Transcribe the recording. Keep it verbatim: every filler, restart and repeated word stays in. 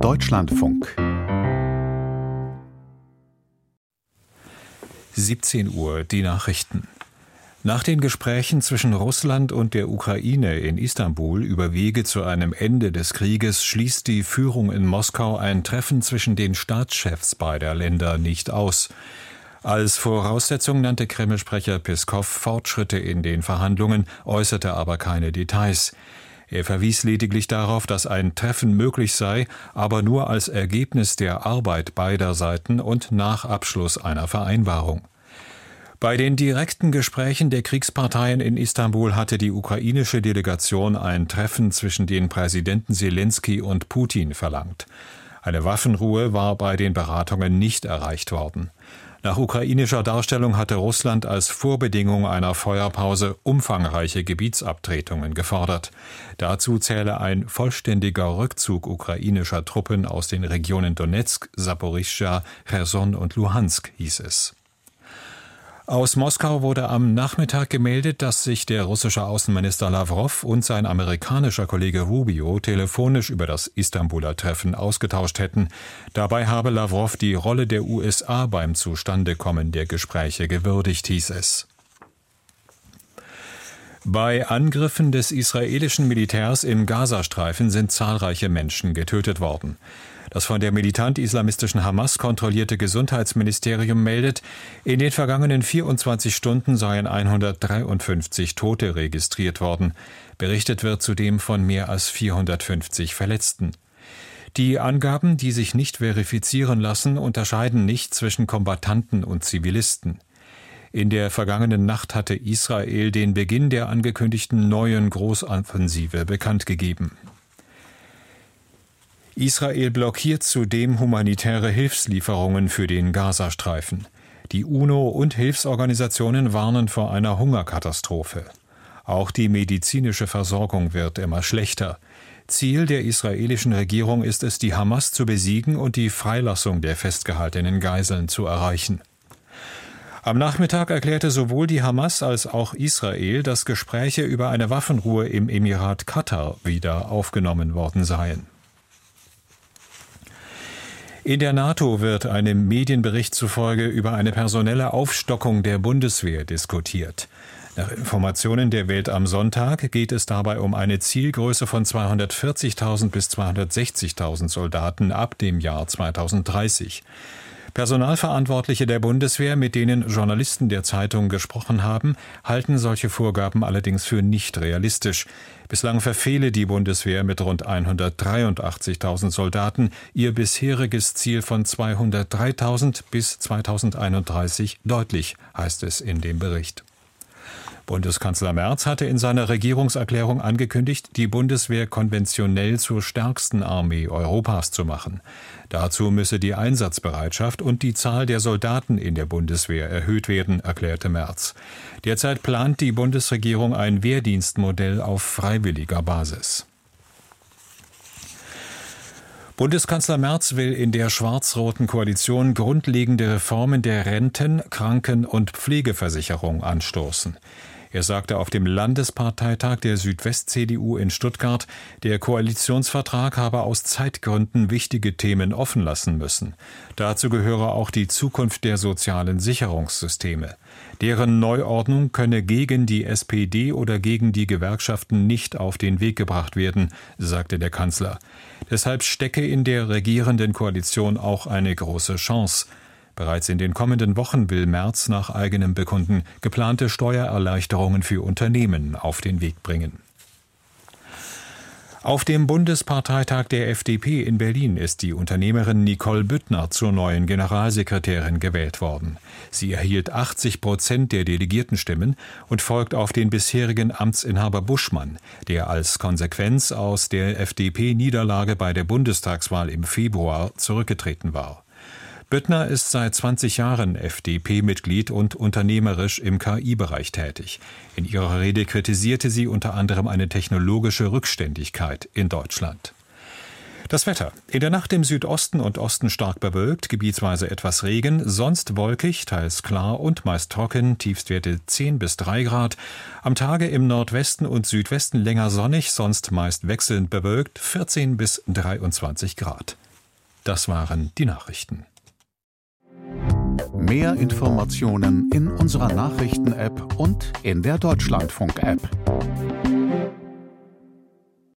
Deutschlandfunk. siebzehn Uhr, die Nachrichten. Nach den Gesprächen zwischen Russland und der Ukraine in Istanbul über Wege zu einem Ende des Krieges schließt die Führung in Moskau ein Treffen zwischen den Staatschefs beider Länder nicht aus. Als Voraussetzung nannte Kreml-Sprecher Peskow Fortschritte in den Verhandlungen, äußerte aber keine Details. Er verwies lediglich darauf, dass ein Treffen möglich sei, aber nur als Ergebnis der Arbeit beider Seiten und nach Abschluss einer Vereinbarung. Bei den direkten Gesprächen der Kriegsparteien in Istanbul hatte die ukrainische Delegation ein Treffen zwischen den Präsidenten Selenskyj und Putin verlangt. Eine Waffenruhe war bei den Beratungen nicht erreicht worden. Nach ukrainischer Darstellung hatte Russland als Vorbedingung einer Feuerpause umfangreiche Gebietsabtretungen gefordert. Dazu zähle ein vollständiger Rückzug ukrainischer Truppen aus den Regionen Donezk, Saporischschja, Cherson und Luhansk, hieß es. Aus Moskau wurde am Nachmittag gemeldet, dass sich der russische Außenminister Lawrow und sein amerikanischer Kollege Rubio telefonisch über das Istanbuler Treffen ausgetauscht hätten. Dabei habe Lawrow die Rolle der U S A beim Zustandekommen der Gespräche gewürdigt, hieß es. Bei Angriffen des israelischen Militärs im Gazastreifen sind zahlreiche Menschen getötet worden. Das von der militant-islamistischen Hamas kontrollierte Gesundheitsministerium meldet, in den vergangenen vierundzwanzig Stunden seien hundertdreiundfünfzig Tote registriert worden. Berichtet wird zudem von mehr als vierhundertfünfzig Verletzten. Die Angaben, die sich nicht verifizieren lassen, unterscheiden nicht zwischen Kombattanten und Zivilisten. In der vergangenen Nacht hatte Israel den Beginn der angekündigten neuen Großoffensive bekannt gegeben. Israel blockiert zudem humanitäre Hilfslieferungen für den Gazastreifen. Die UNO und Hilfsorganisationen warnen vor einer Hungerkatastrophe. Auch die medizinische Versorgung wird immer schlechter. Ziel der israelischen Regierung ist es, die Hamas zu besiegen und die Freilassung der festgehaltenen Geiseln zu erreichen. Am Nachmittag erklärte sowohl die Hamas als auch Israel, dass Gespräche über eine Waffenruhe im Emirat Katar wieder aufgenommen worden seien. In der NATO wird einem Medienbericht zufolge über eine personelle Aufstockung der Bundeswehr diskutiert. Nach Informationen der Welt am Sonntag geht es dabei um eine Zielgröße von zweihundertvierzigtausend bis zweihundertsechzigtausend Soldaten ab dem Jahr zweitausenddreißig. Personalverantwortliche der Bundeswehr, mit denen Journalisten der Zeitung gesprochen haben, halten solche Vorgaben allerdings für nicht realistisch. Bislang verfehle die Bundeswehr mit rund hundertdreiundachtzigtausend Soldaten ihr bisheriges Ziel von zweihundertdreitausend bis zweitausendeinunddreißig deutlich, heißt es in dem Bericht. Bundeskanzler Merz hatte in seiner Regierungserklärung angekündigt, die Bundeswehr konventionell zur stärksten Armee Europas zu machen. Dazu müsse die Einsatzbereitschaft und die Zahl der Soldaten in der Bundeswehr erhöht werden, erklärte Merz. Derzeit plant die Bundesregierung ein Wehrdienstmodell auf freiwilliger Basis. Bundeskanzler Merz will in der schwarz-roten Koalition grundlegende Reformen der Renten-, Kranken- und Pflegeversicherung anstoßen. Er sagte auf dem Landesparteitag der Südwest-C D U in Stuttgart, der Koalitionsvertrag habe aus Zeitgründen wichtige Themen offen lassen müssen. Dazu gehöre auch die Zukunft der sozialen Sicherungssysteme. Deren Neuordnung könne gegen die S P D oder gegen die Gewerkschaften nicht auf den Weg gebracht werden, sagte der Kanzler. Deshalb stecke in der regierenden Koalition auch eine große Chance. Bereits in den kommenden Wochen will Merz nach eigenem Bekunden geplante Steuererleichterungen für Unternehmen auf den Weg bringen. Auf dem Bundesparteitag der F D P in Berlin ist die Unternehmerin Nicole Büttner zur neuen Generalsekretärin gewählt worden. Sie erhielt achtzig Prozent der Delegiertenstimmen und folgt auf den bisherigen Amtsinhaber Buschmann, der als Konsequenz aus der F D P-Niederlage bei der Bundestagswahl im Februar zurückgetreten war. Büttner ist seit zwanzig Jahren F D P-Mitglied und unternehmerisch im K I-Bereich tätig. In ihrer Rede kritisierte sie unter anderem eine technologische Rückständigkeit in Deutschland. Das Wetter. In der Nacht im Südosten und Osten stark bewölkt, gebietsweise etwas Regen, sonst wolkig, teils klar und meist trocken, Tiefstwerte zehn bis drei Grad. Am Tage im Nordwesten und Südwesten länger sonnig, sonst meist wechselnd bewölkt, vierzehn bis dreiundzwanzig Grad. Das waren die Nachrichten. Mehr Informationen in unserer Nachrichten-App und in der Deutschlandfunk-App.